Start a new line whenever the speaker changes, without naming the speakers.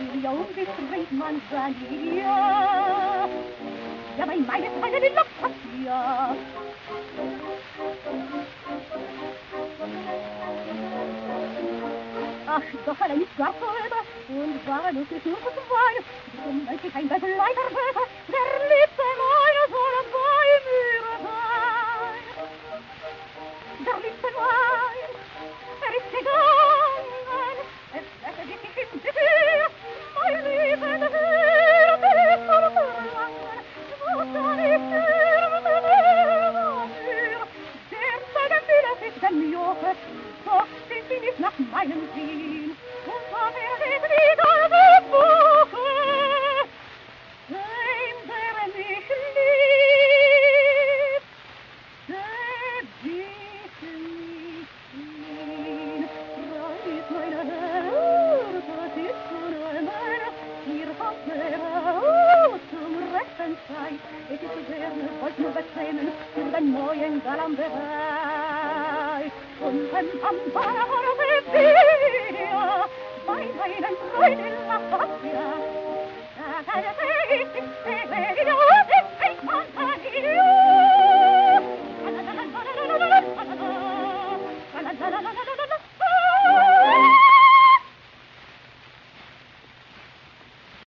Filia ungestreit man Salia, ja bei meine Freunde die Lockpatia. Ach, doch allein ist gar so und war lustig nur zu weinen. Drum möchte ich ein Leiter hören, der Liebste meiner soll bei mir sein. Der Liebste mein, ist gegangen, es hätte sich im Gefühl, mein Leben hört ist verlangen. Was kann ich sterben, der sagen will, es ist ein Joche, doch sind sie nicht nach meinem Sinn. Und daher geht wieder das Buche, dem, der mich liebt, der dich nicht ihn. Reiß meine Herz, das ist nur meiner, ihr habt mir zum rechten Zeit. Es ist gerne, wollt nur bezähmen, für den neuen Galant bereit. Und wenn am Bahnhof bei meinen Freunden nach Bastia, da kann es